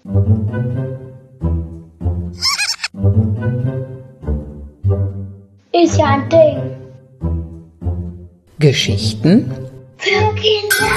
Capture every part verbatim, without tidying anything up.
Ist ja ein Ding. Geschichten Für Kinder.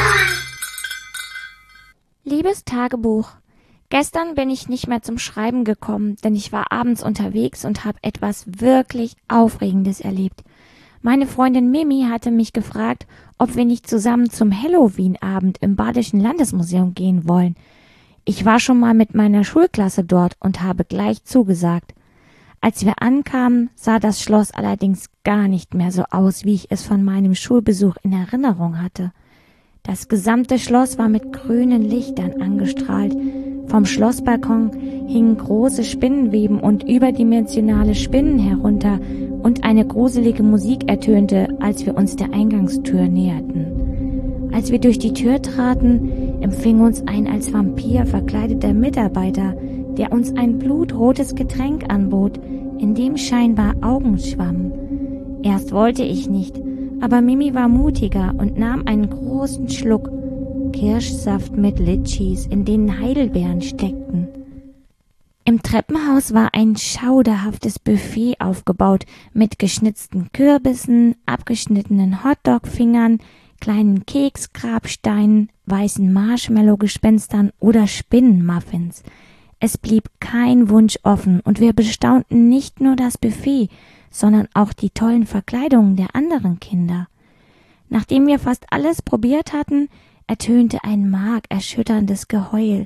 Liebes Tagebuch, gestern bin ich nicht mehr zum Schreiben gekommen, denn ich war abends unterwegs und habe etwas wirklich Aufregendes erlebt. Meine Freundin Mimi hatte mich gefragt, ob wir nicht zusammen zum Halloween-Abend im Badischen Landesmuseum gehen wollen. Ich war schon mal mit meiner Schulklasse dort und habe gleich zugesagt. Als wir ankamen, sah das Schloss allerdings gar nicht mehr so aus, wie ich es von meinem Schulbesuch in Erinnerung hatte. Das gesamte Schloss war mit grünen Lichtern angestrahlt. Vom Schlossbalkon hingen große Spinnenweben und überdimensionale Spinnen herunter und eine gruselige Musik ertönte, als wir uns der Eingangstür näherten. Als wir durch die Tür traten, empfing uns ein als Vampir verkleideter Mitarbeiter, der uns ein blutrotes Getränk anbot, in dem scheinbar Augen schwammen. Erst wollte ich nicht, aber Mimi war mutiger und nahm einen großen Schluck Kirschsaft mit Litschis, in denen Heidelbeeren steckten. Im Treppenhaus war ein schauderhaftes Buffet aufgebaut mit geschnitzten Kürbissen, abgeschnittenen Hotdog-Fingern, kleinen Keksgrabsteinen, weißen Marshmallow-Gespenstern oder Spinnenmuffins. Es blieb kein Wunsch offen und wir bestaunten nicht nur das Buffet, sondern auch die tollen Verkleidungen der anderen Kinder. Nachdem wir fast alles probiert hatten, ertönte ein markerschütterndes Geheul.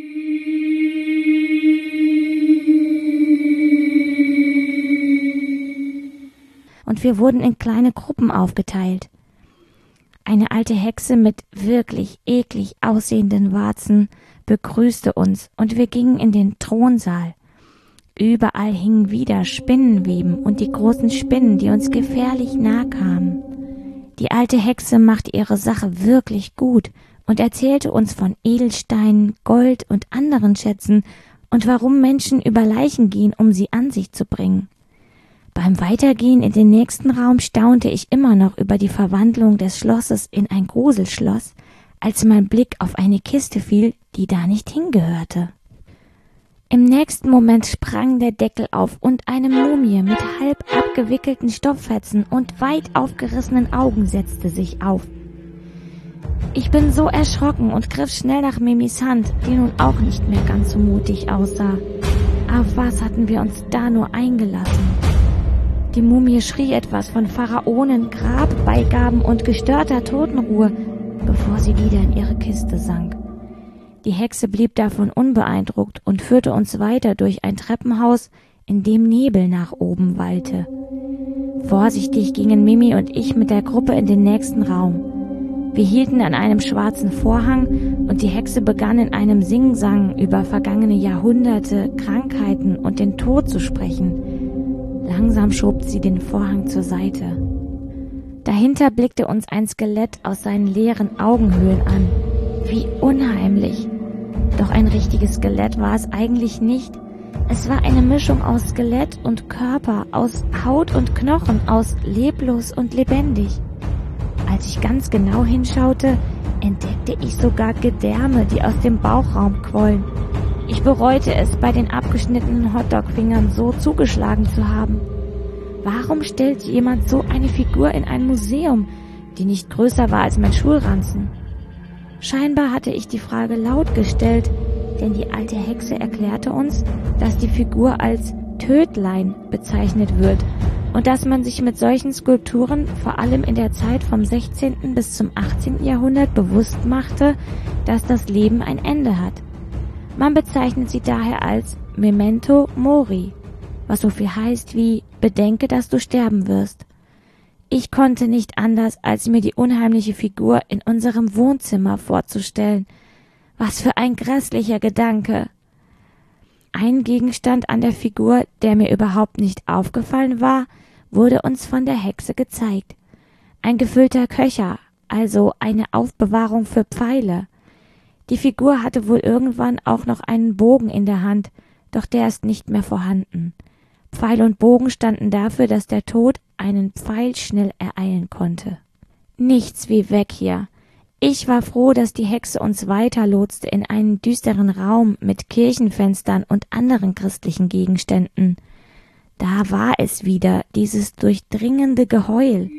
Und wir wurden in kleine Gruppen aufgeteilt. Eine alte Hexe mit wirklich eklig aussehenden Warzen begrüßte uns und wir gingen in den Thronsaal. Überall hingen wieder Spinnenweben und die großen Spinnen, die uns gefährlich nahe kamen. Die alte Hexe machte ihre Sache wirklich gut und erzählte uns von Edelsteinen, Gold und anderen Schätzen und warum Menschen über Leichen gehen, um sie an sich zu bringen. Beim Weitergehen in den nächsten Raum staunte ich immer noch über die Verwandlung des Schlosses in ein Gruselschloss, als mein Blick auf eine Kiste fiel, die da nicht hingehörte. Im nächsten Moment sprang der Deckel auf und eine Mumie mit halb abgewickelten Stofffetzen und weit aufgerissenen Augen setzte sich auf. Ich bin so erschrocken und griff schnell nach Mimis Hand, die nun auch nicht mehr ganz so mutig aussah. Auf was hatten wir uns da nur eingelassen? Die Mumie schrie etwas von Pharaonen, Grabbeigaben und gestörter Totenruhe, bevor sie wieder in ihre Kiste sank. Die Hexe blieb davon unbeeindruckt und führte uns weiter durch ein Treppenhaus, in dem Nebel nach oben wallte. Vorsichtig gingen Mimi und ich mit der Gruppe in den nächsten Raum. Wir hielten an einem schwarzen Vorhang und die Hexe begann in einem Singsang über vergangene Jahrhunderte, Krankheiten und den Tod zu sprechen. Langsam schob sie den Vorhang zur Seite. Dahinter blickte uns ein Skelett aus seinen leeren Augenhöhlen an. Wie unheimlich. Doch ein richtiges Skelett war es eigentlich nicht. Es war eine Mischung aus Skelett und Körper, aus Haut und Knochen, aus leblos und lebendig. Als ich ganz genau hinschaute, entdeckte ich sogar Gedärme, die aus dem Bauchraum quollen. Ich bereute es, bei den abgeschnittenen Hotdog-Fingern so zugeschlagen zu haben. Warum stellt jemand so eine Figur in ein Museum, die nicht größer war als mein Schulranzen? Scheinbar hatte ich die Frage laut gestellt, denn die alte Hexe erklärte uns, dass die Figur als Tödlein bezeichnet wird und dass man sich mit solchen Skulpturen vor allem in der Zeit vom sechzehnten bis zum achtzehnten Jahrhundert bewusst machte, dass das Leben ein Ende hat. Man bezeichnet sie daher als Memento Mori, was so viel heißt wie Bedenke, dass du sterben wirst. Ich konnte nicht anders, als mir die unheimliche Figur in unserem Wohnzimmer vorzustellen. Was für ein grässlicher Gedanke. Ein Gegenstand an der Figur, der mir überhaupt nicht aufgefallen war, wurde uns von der Hexe gezeigt. Ein gefüllter Köcher, also eine Aufbewahrung für Pfeile. Die Figur hatte wohl irgendwann auch noch einen Bogen in der Hand, doch der ist nicht mehr vorhanden. Pfeil und Bogen standen dafür, dass der Tod einen Pfeil schnell ereilen konnte. Nichts wie weg hier. Ich war froh, dass die Hexe uns weiterlotste in einen düsteren Raum mit Kirchenfenstern und anderen christlichen Gegenständen. Da war es wieder, dieses durchdringende Geheul.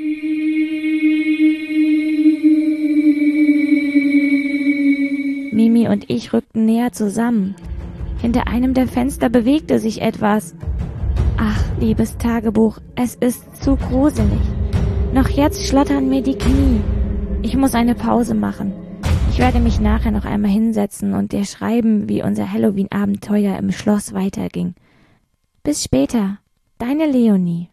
Mimi und ich rückten näher zusammen. Hinter einem der Fenster bewegte sich etwas. Ach, liebes Tagebuch, es ist zu gruselig. Noch jetzt schlottern mir die Knie. Ich muss eine Pause machen. Ich werde mich nachher noch einmal hinsetzen und dir schreiben, wie unser Halloween-Abenteuer im Schloss weiterging. Bis später, deine Leonie.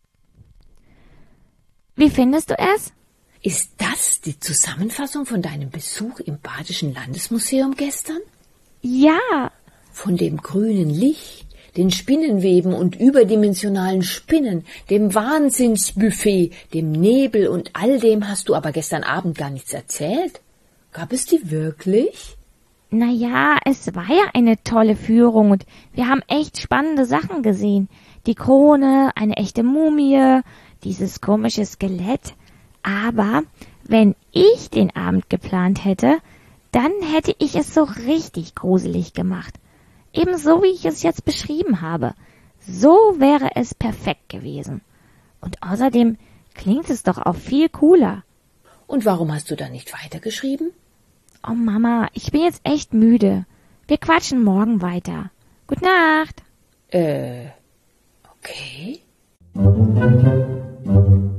Wie findest du es? Ist das die Zusammenfassung von deinem Besuch im Badischen Landesmuseum gestern? Ja. Von dem grünen Licht, den Spinnenweben und überdimensionalen Spinnen, dem Wahnsinnsbuffet, dem Nebel und all dem hast du aber gestern Abend gar nichts erzählt. Gab es die wirklich? Na ja, es war ja eine tolle Führung und wir haben echt spannende Sachen gesehen. Die Krone, eine echte Mumie, dieses komische Skelett. Aber wenn ich den Abend geplant hätte, dann hätte ich es so richtig gruselig gemacht. Ebenso wie ich es jetzt beschrieben habe. So wäre es perfekt gewesen. Und außerdem klingt es doch auch viel cooler. Und warum hast du da nicht weitergeschrieben? Oh Mama, ich bin jetzt echt müde. Wir quatschen morgen weiter. Gute Nacht. Äh, okay.